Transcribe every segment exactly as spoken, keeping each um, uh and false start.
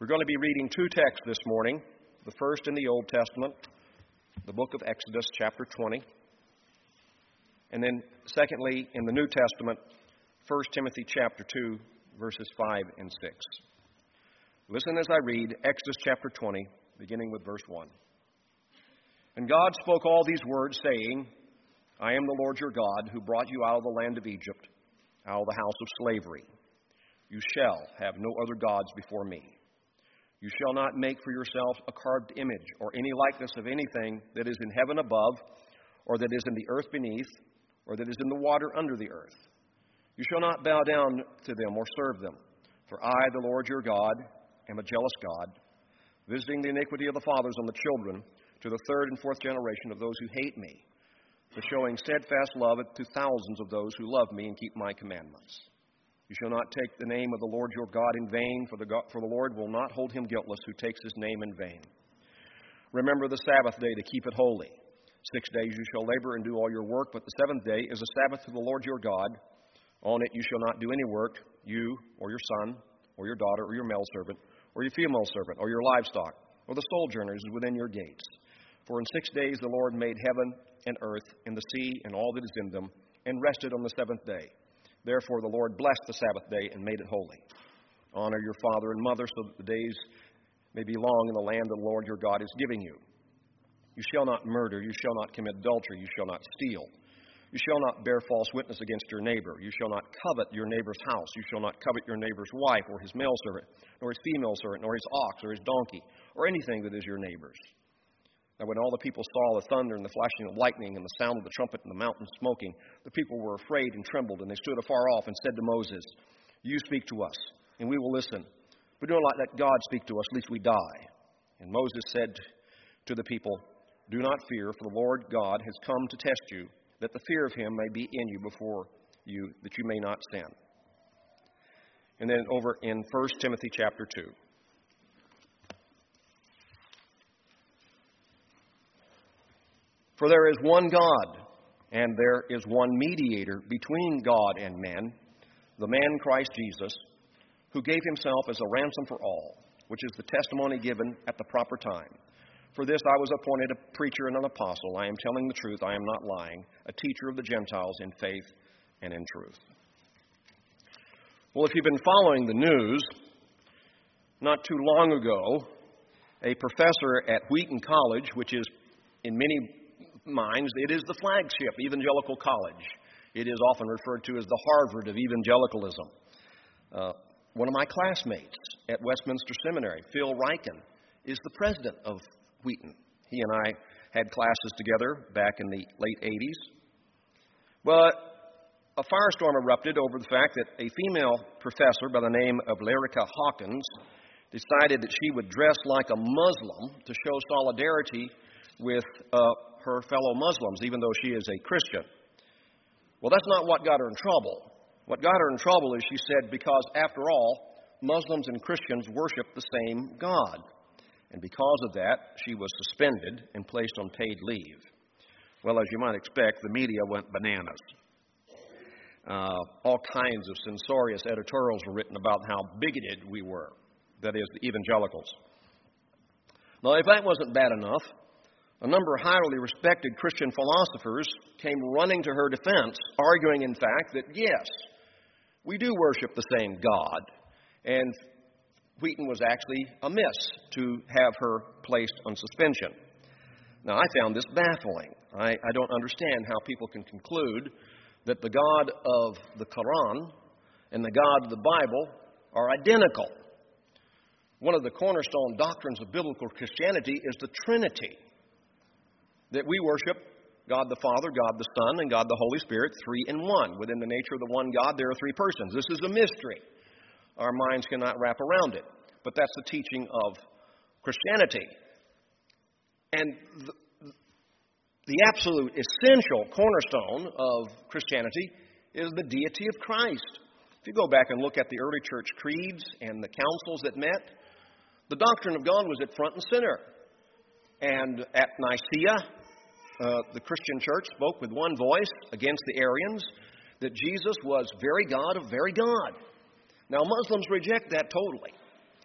We're going to be reading two texts this morning. The first in the Old Testament, the book of Exodus, chapter twenty. And then secondly, in the New Testament, First Timothy chapter two, verses five and six. Listen as I read Exodus chapter twenty, beginning with verse one. And God spoke all these words, saying, I am the Lord your God, who brought you out of the land of Egypt, out of the house of slavery. You shall have no other gods before me. You shall not make for yourself a carved image or any likeness of anything that is in heaven above, or that is in the earth beneath, or that is in the water under the earth. You shall not bow down to them or serve them. For I, the Lord your God, am a jealous God, visiting the iniquity of the fathers on the children to the third and fourth generation of those who hate me, but showing steadfast love to thousands of those who love me and keep my commandments. You shall not take the name of the Lord your God in vain, for the, God, for the Lord will not hold him guiltless who takes his name in vain. Remember the Sabbath day to keep it holy. Six days you shall labor and do all your work, but the seventh day is a Sabbath to the Lord your God. On it you shall not do any work, you or your son or your daughter or your male servant or your female servant or your livestock or the sojourners within your gates. For in six days the Lord made heaven and earth and the sea and all that is in them, and rested on the seventh day. Therefore the Lord blessed the Sabbath day and made it holy. Honor your father and mother, so that the days may be long in the land the Lord your God is giving you. You shall not murder, you shall not commit adultery, you shall not steal. You shall not bear false witness against your neighbor. You shall not covet your neighbor's house. You shall not covet your neighbor's wife, or his male servant, nor his female servant, nor his ox, or his donkey, or anything that is your neighbor's. Now when all the people saw the thunder and the flashing of lightning and the sound of the trumpet and the mountain smoking, the people were afraid and trembled, and they stood afar off and said to Moses, You speak to us, and we will listen. But do not let God speak to us, lest we die. And Moses said to the people, Do not fear, for the Lord God has come to test you, that the fear of him may be in you before you, that you may not sin. And then over in First Timothy chapter two. For there is one God, and there is one mediator between God and men, the man Christ Jesus, who gave himself as a ransom for all, which is the testimony given at the proper time. For this I was appointed a preacher and an apostle. I am telling the truth, I am not lying, a teacher of the Gentiles in faith and in truth. Well, if you've been following the news, not too long ago, a professor at Wheaton College, which is in many minds, it is the flagship evangelical college. It is often referred to as the Harvard of evangelicalism. Uh, one of my classmates at Westminster Seminary, Phil Ryken, is the president of Wheaton. He and I had classes together back in the late eighties. But a firestorm erupted over the fact that a female professor by the name of Lyrica Hawkins decided that she would dress like a Muslim to show solidarity with uh, her fellow Muslims, even though she is a Christian. Well, that's not what got her in trouble. What got her in trouble is she said, because after all, Muslims and Christians worship the same God. And because of that, she was suspended and placed on paid leave. Well, as you might expect, the media went bananas. Uh, all kinds of censorious editorials were written about how bigoted we were, that is, the evangelicals. Now, if that wasn't bad enough, a number of highly respected Christian philosophers came running to her defense, arguing, in fact, that yes, we do worship the same God, and Wheaton was actually amiss to have her placed on suspension. Now, I found this baffling. I, I don't understand how people can conclude that the God of the Quran and the God of the Bible are identical. One of the cornerstone doctrines of biblical Christianity is the Trinity, that we worship God the Father, God the Son, and God the Holy Spirit, three in one. Within the nature of the one God, there are three persons. This is a mystery. Our minds cannot wrap around it. But that's the teaching of Christianity. And the, the absolute essential cornerstone of Christianity is the deity of Christ. If you go back and look at the early church creeds and the councils that met, the doctrine of God was at front and center. And at Nicaea, uh, the Christian church spoke with one voice against the Arians that Jesus was very God of very God. Now, Muslims reject that totally.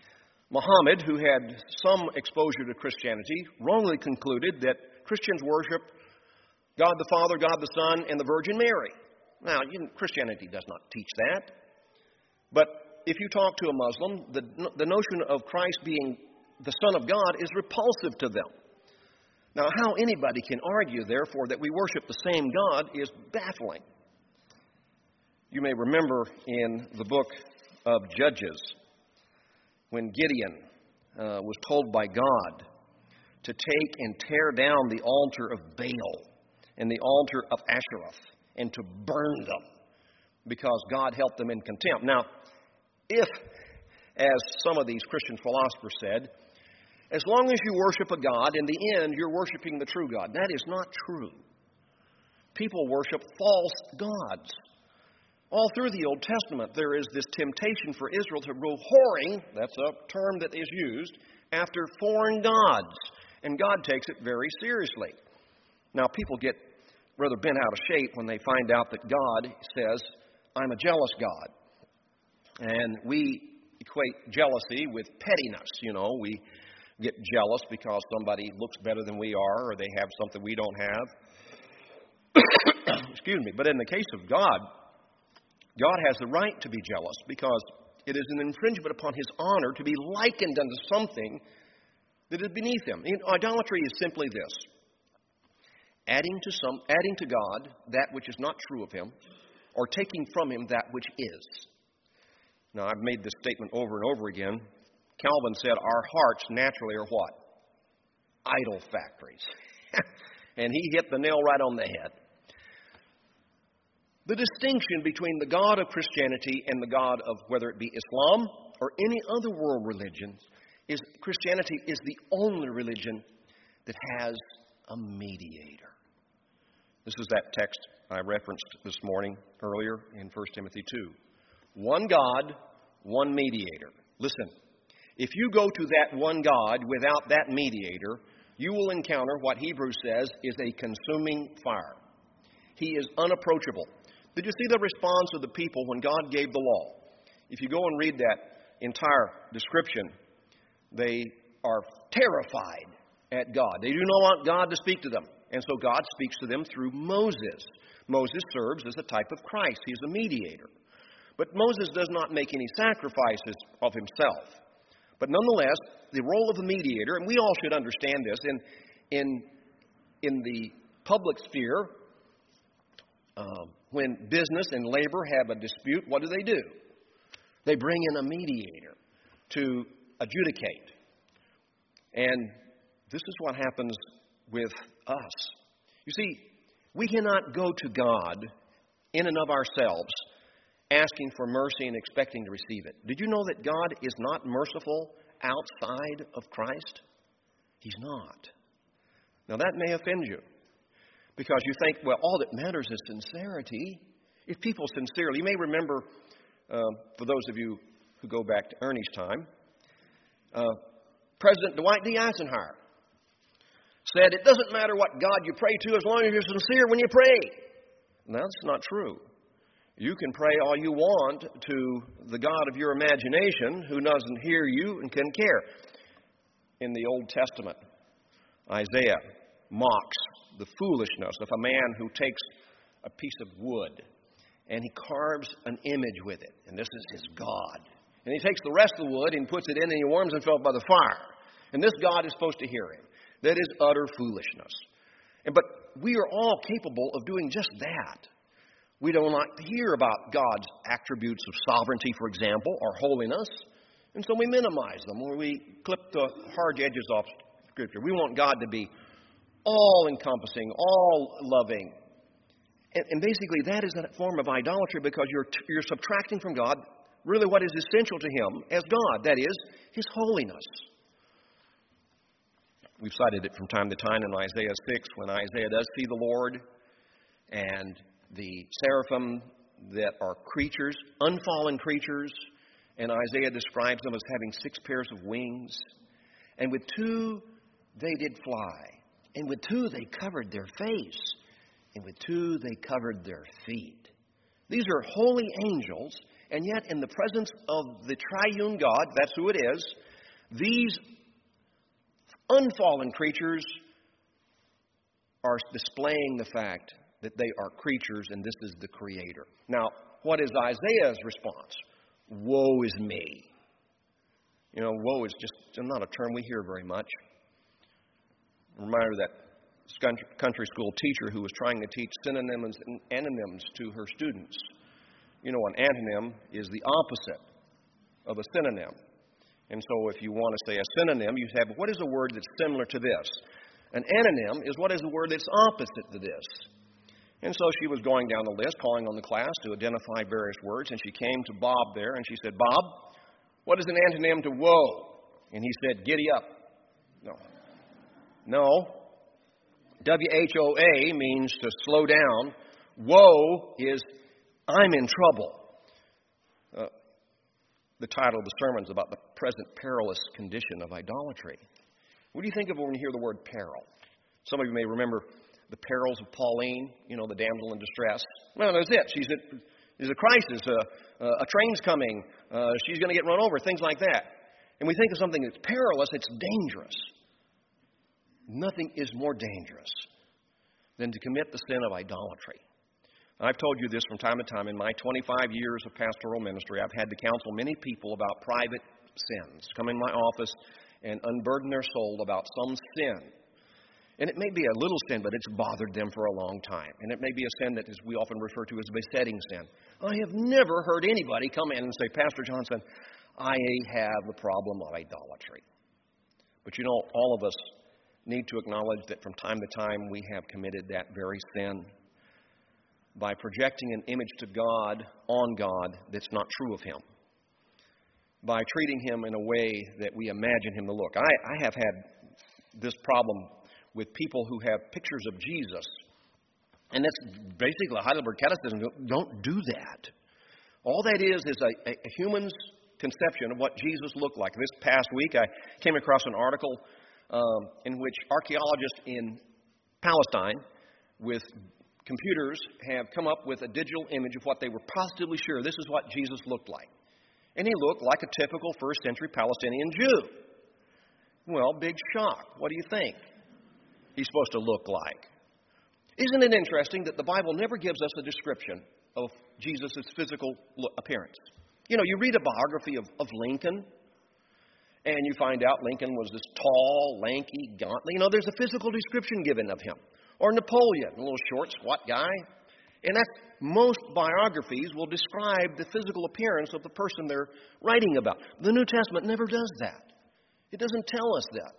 Muhammad, who had some exposure to Christianity, wrongly concluded that Christians worship God the Father, God the Son, and the Virgin Mary. Now, Christianity does not teach that. But if you talk to a Muslim, the, the notion of Christ being the Son of God is repulsive to them. Now, how anybody can argue, therefore, that we worship the same God is baffling. You may remember in the book of Judges, when Gideon uh, was told by God to take and tear down the altar of Baal and the altar of Asheroth and to burn them because God held them in contempt. Now, if, as some of these Christian philosophers said, as long as you worship a God, in the end you're worshiping the true God. That is not true. People worship false gods. All through the Old Testament, there is this temptation for Israel to go whoring, that's a term that is used, after foreign gods. And God takes it very seriously. Now, people get rather bent out of shape when they find out that God says, I'm a jealous God. And we equate jealousy with pettiness. You know, we get jealous because somebody looks better than we are or they have something we don't have. Excuse me. But in the case of God, God has the right to be jealous because it is an infringement upon His honor to be likened unto something that is beneath Him. Idolatry is simply this: adding to some, adding to God that which is not true of Him, or taking from Him that which is. Now, I've made this statement over and over again. Calvin said our hearts naturally are what? Idol factories. And he hit the nail right on the head. The distinction between the God of Christianity and the God of whether it be Islam or any other world religion is Christianity is the only religion that has a mediator. This is that text I referenced this morning earlier in First Timothy two. One God, one mediator. Listen, if you go to that one God without that mediator, you will encounter what Hebrews says is a consuming fire. He is unapproachable. Did you see the response of the people when God gave the law? If you go and read that entire description, they are terrified at God. They do not want God to speak to them. And so God speaks to them through Moses. Moses serves as a type of Christ. He is a mediator. But Moses does not make any sacrifices of himself. But nonetheless, the role of the mediator, and we all should understand this, in, in, in the public sphere, um, when business and labor have a dispute, what do they do? They bring in a mediator to adjudicate. And this is what happens with us. You see, we cannot go to God in and of ourselves asking for mercy and expecting to receive it. Did you know that God is not merciful outside of Christ? He's not. Now that may offend you because you think, well, all that matters is sincerity. If people sincerely, you may remember, uh, for those of you who go back to Ernie's time, uh, President Dwight D. Eisenhower said, it doesn't matter what God you pray to as long as you're sincere when you pray. Now, that's not true. You can pray all you want to the God of your imagination who doesn't hear you and can care. In the Old Testament, Isaiah mocks the foolishness of a man who takes a piece of wood and he carves an image with it. And this is his God. And he takes the rest of the wood and puts it in and he warms himself by the fire. And this God is supposed to hear him. That is utter foolishness. And but we are all capable of doing just that. We don't like to hear about God's attributes of sovereignty, for example, or holiness. And so we minimize them, or we clip the hard edges off Scripture. We want God to be all-encompassing, all-loving. And, and basically that is a form of idolatry because you're, you're subtracting from God really what is essential to Him as God. That is, His holiness. We've cited it from time to time in Isaiah six when Isaiah does see the Lord and the seraphim that are creatures, unfallen creatures, and Isaiah describes them as having six pairs of wings. And with two they did fly, and with two they covered their face, and with two they covered their feet. These are holy angels, and yet in the presence of the triune God, that's who it is, These unfallen creatures are displaying the fact that they are creatures and this is the Creator. Now, what is Isaiah's response? Woe is me. You know, woe is just not a term we hear very much. Reminder of that country school teacher who was trying to teach synonyms and antonyms to her students. You know, an antonym is the opposite of a synonym. And so if you want to say a synonym, you have, what is a word that's similar to this? An antonym is what is a word that's opposite to this. And so she was going down the list, calling on the class to identify various words, and she came to Bob there, and she said, Bob, what is an antonym to woe? And he said, giddy up. No. No. W H O A means to slow down. Woe is I'm in trouble. Uh, the title of the sermon is about the present perilous condition of idolatry. What do you think of when you hear the word peril? Some of you may remember the perils of Pauline, you know, the damsel in distress. Well, that's it. She's at, there's a crisis. Uh, uh, a train's coming. Uh, she's going to get run over, things like that. And we think of something that's perilous, it's dangerous. Nothing is more dangerous than to commit the sin of idolatry. I've told you this from time to time. In my twenty-five years of pastoral ministry, I've had to counsel many people about private sins. Come in my office and unburden their soul about some sin. And it may be a little sin, but it's bothered them for a long time. And it may be a sin that is, we often refer to as a besetting sin. I have never heard anybody come in and say, Pastor Johnson, I have the problem of idolatry. But you know, all of us need to acknowledge that from time to time we have committed that very sin by projecting an image to God, on God, that's not true of Him. By treating Him in a way that we imagine Him to look. I, I have had this problem with people who have pictures of Jesus. And that's basically Heidelberg Catechism. Don't do that. All that is is a, a human's conception of what Jesus looked like. This past week I came across an article um, in which archaeologists in Palestine with computers have come up with a digital image of what they were positively sure this is what Jesus looked like. And he looked like a typical first century Palestinian Jew. Well, big shock. What do you think he's supposed to look like? Isn't it interesting that the Bible never gives us a description of Jesus' physical appearance? You know, you read a biography of, of Lincoln, and you find out Lincoln was this tall, lanky, gauntly. You know, there's a physical description given of him. Or Napoleon, a little short, squat guy. And that's, most biographies will describe the physical appearance of the person they're writing about. The New Testament never does that. It doesn't tell us that.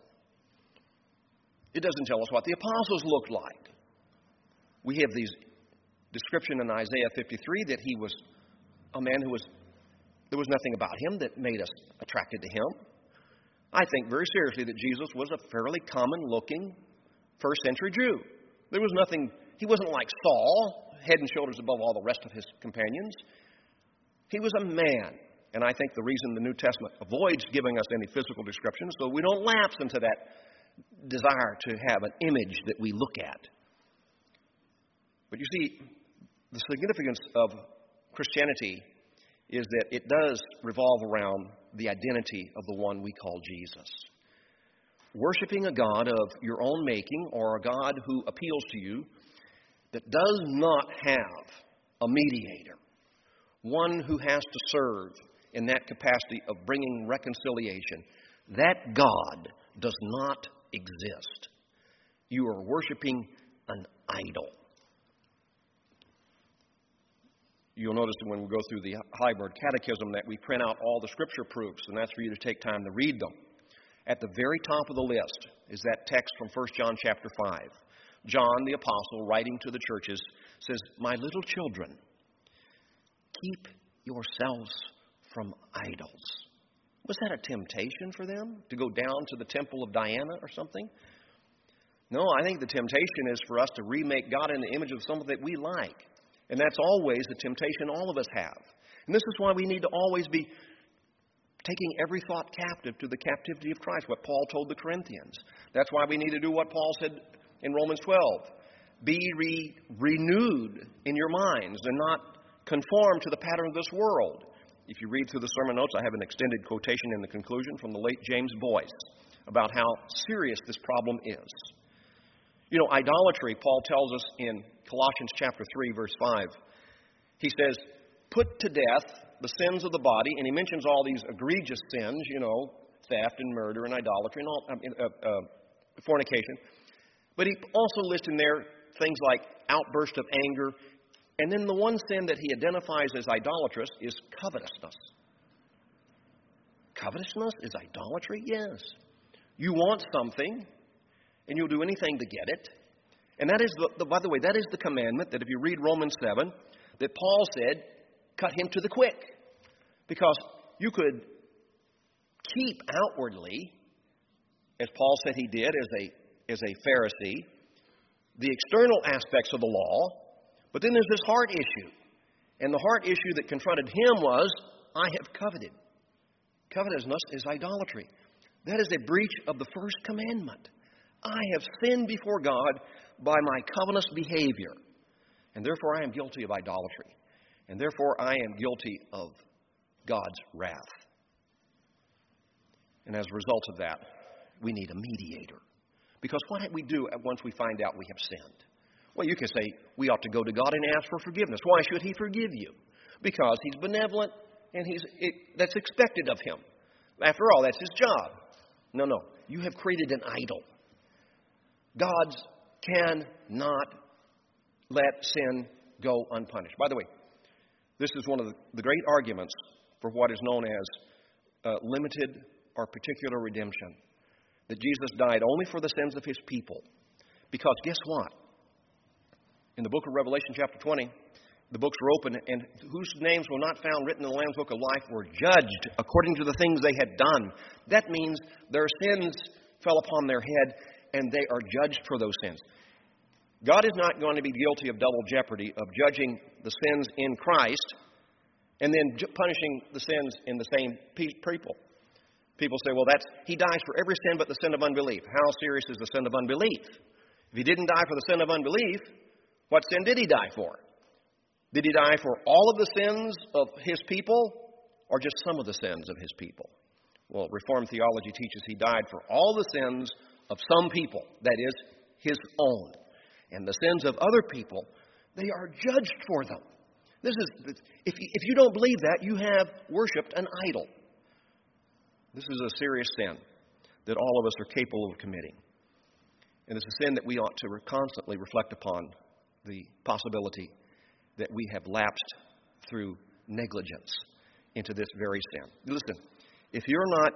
It doesn't tell us what the apostles looked like. We have these description in Isaiah fifty-three that he was a man who was, there was nothing about him that made us attracted to him. I think very seriously that Jesus was a fairly common-looking first century Jew. There was nothing, he wasn't like Saul, head and shoulders above all the rest of his companions. He was a man. And I think the reason the New Testament avoids giving us any physical descriptions, so we don't lapse into that desire to have an image that we look at. But you see, the significance of Christianity is that it does revolve around the identity of the one we call Jesus. Worshiping a God of your own making, or a God who appeals to you, that does not have a mediator, one who has to serve in that capacity of bringing reconciliation. That God does not exist. You are worshiping an idol. You'll notice that when we go through the Heidelberg Catechism that we print out all the Scripture proofs, and that's for you to take time to read them. At the very top of the list is that text from First John chapter five. John, the apostle, writing to the churches, says, My little children, keep yourselves from idols. Was that a temptation for them, to go down to the temple of Diana or something? No, I think the temptation is for us to remake God in the image of something that we like. And that's always the temptation all of us have. And this is why we need to always be taking every thought captive to the captivity of Christ, what Paul told the Corinthians. That's why we need to do what Paul said in Romans twelve. Be re- renewed in your minds and not conform to the pattern of this world. if you read through the sermon notes, I have an extended quotation in the conclusion from the late James Boyce about how serious this problem is. You know, idolatry, Paul tells us in Colossians chapter three, verse five. He says, put to death the sins of the body, and he mentions all these egregious sins, you know, theft and murder and idolatry and all, uh, uh, fornication. But he also lists in there things like outburst of anger. And then the one sin that he identifies as idolatrous is covetousness. Covetousness is idolatry? Yes. You want something, and you'll do anything to get it. And that is, the, the, by the way, that is the commandment that if you read Romans seven, that Paul said, cut him to the quick. Because you could keep outwardly, as Paul said he did as a, as a Pharisee, the external aspects of the law, but then there's this heart issue. And the heart issue that confronted him was, I have coveted. Covetousness is idolatry. That is a breach of the first commandment. I have sinned before God by my covetous behavior. And therefore I am guilty of idolatry. And therefore I am guilty of God's wrath. And as a result of that, we need a mediator. Because what do we do once we find out we have sinned? Well, you can say we ought to go to God and ask for forgiveness. Why should He forgive you? Because He's benevolent and he's it, that's expected of Him. After all, that's His job. No, no. You have created an idol. God cannot let sin go unpunished. By the way, this is one of the, the great arguments for what is known as uh, limited or particular redemption. That Jesus died only for the sins of His people. Because guess what? In the book of Revelation chapter twenty, the books were open, and whose names were not found written in the Lamb's Book of Life were judged according to the things they had done. That means their sins fell upon their head, and they are judged for those sins. God is not going to be guilty of double jeopardy of judging the sins in Christ and then ju- punishing the sins in the same pe- people. People say, well, that's He dies for every sin but the sin of unbelief. How serious is the sin of unbelief? If He didn't die for the sin of unbelief, what sin did He die for? Did He die for all of the sins of His people or just some of the sins of His people? Well, Reformed theology teaches He died for all the sins of some people, that is, His own. And the sins of other people, they are judged for them. This is, if you, if you don't believe that, you have worshipped an idol. This is a serious sin that all of us are capable of committing. And it's a sin that we ought to constantly reflect upon the possibility that we have lapsed through negligence into this very sin. Listen, if you're not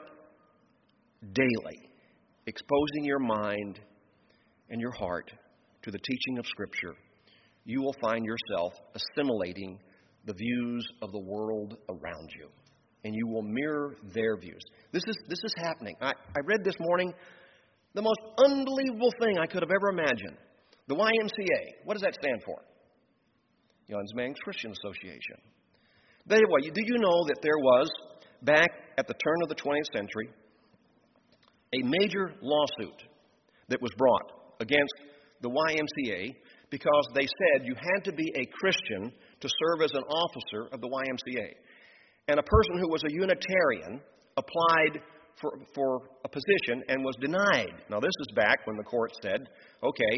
daily exposing your mind and your heart to the teaching of Scripture, you will find yourself assimilating the views of the world around you. And you will mirror their views. This is this is happening. I, I read this morning the most unbelievable thing I could have ever imagined. The Y M C A. What does that stand for? Young's Men's Christian Association. They, well, do you know that there was, back at the turn of the twentieth century, a major lawsuit that was brought against the Y M C A because they said you had to be a Christian to serve as an officer of the Y M C A. And a person who was a Unitarian applied for, for a position and was denied. Now, this is back when the court said, okay,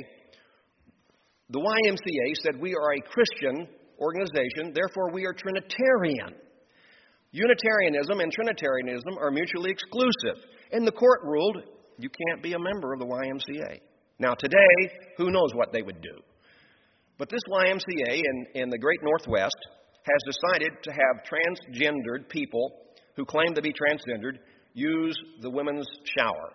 the Y M C A said we are a Christian organization, therefore we are Trinitarian. Unitarianism and Trinitarianism are mutually exclusive. And the court ruled you can't be a member of the Y M C A. Now, today, who knows what they would do. But this Y M C A in, in the great Northwest has decided to have transgendered people who claim to be transgendered use the women's shower.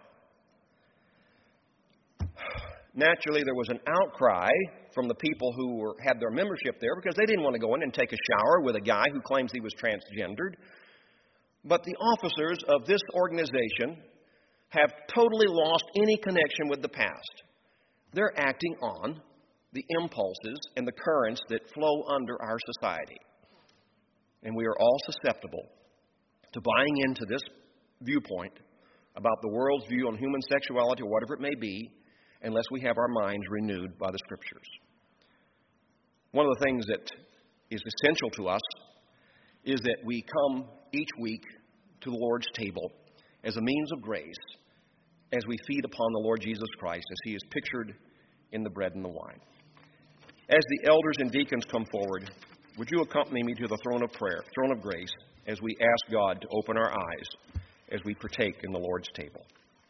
Naturally, there was an outcry from the people who were, had their membership there because they didn't want to go in and take a shower with a guy who claims he was transgendered. But the officers of this organization have totally lost any connection with the past. They're acting on the impulses and the currents that flow under our society. And we are all susceptible to buying into this viewpoint about the world's view on human sexuality or whatever it may be, unless we have our minds renewed by the Scriptures. One of the things that is essential to us is that we come each week to the Lord's table as a means of grace as we feed upon the Lord Jesus Christ as he is pictured in the bread and the wine. As the elders and deacons come forward, would you accompany me to the throne of prayer, throne of grace, as we ask God to open our eyes as we partake in the Lord's table.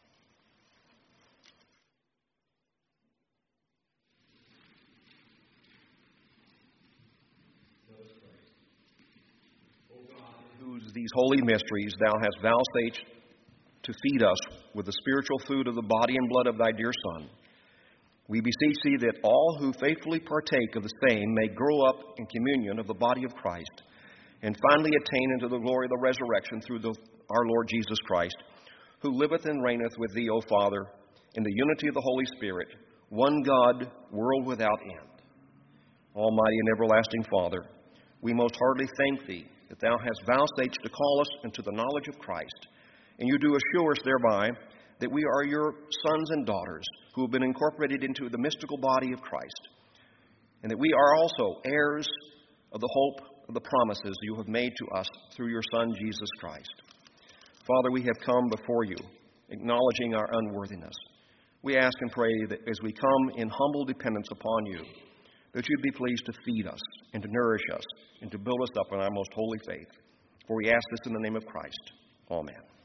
Whose these holy mysteries thou hast vouchsafed to feed us with the spiritual food of the body and blood of thy dear Son, we beseech thee that all who faithfully partake of the same may grow up in communion of the body of Christ, and finally attain into the glory of the resurrection through the, our Lord Jesus Christ, who liveth and reigneth with thee, O Father, in the unity of the Holy Spirit, one God, world without end. Almighty and everlasting Father, we most heartily thank thee that thou hast vouchsafed to call us into the knowledge of Christ, and you do assure us thereby that we are your sons and daughters who have been incorporated into the mystical body of Christ, and that we are also heirs of the hope of the promises you have made to us through your Son, Jesus Christ. Father, we have come before you, acknowledging our unworthiness. We ask and pray that as we come in humble dependence upon you, that you'd be pleased to feed us and to nourish us and to build us up in our most holy faith. For we ask this in the name of Christ. Amen.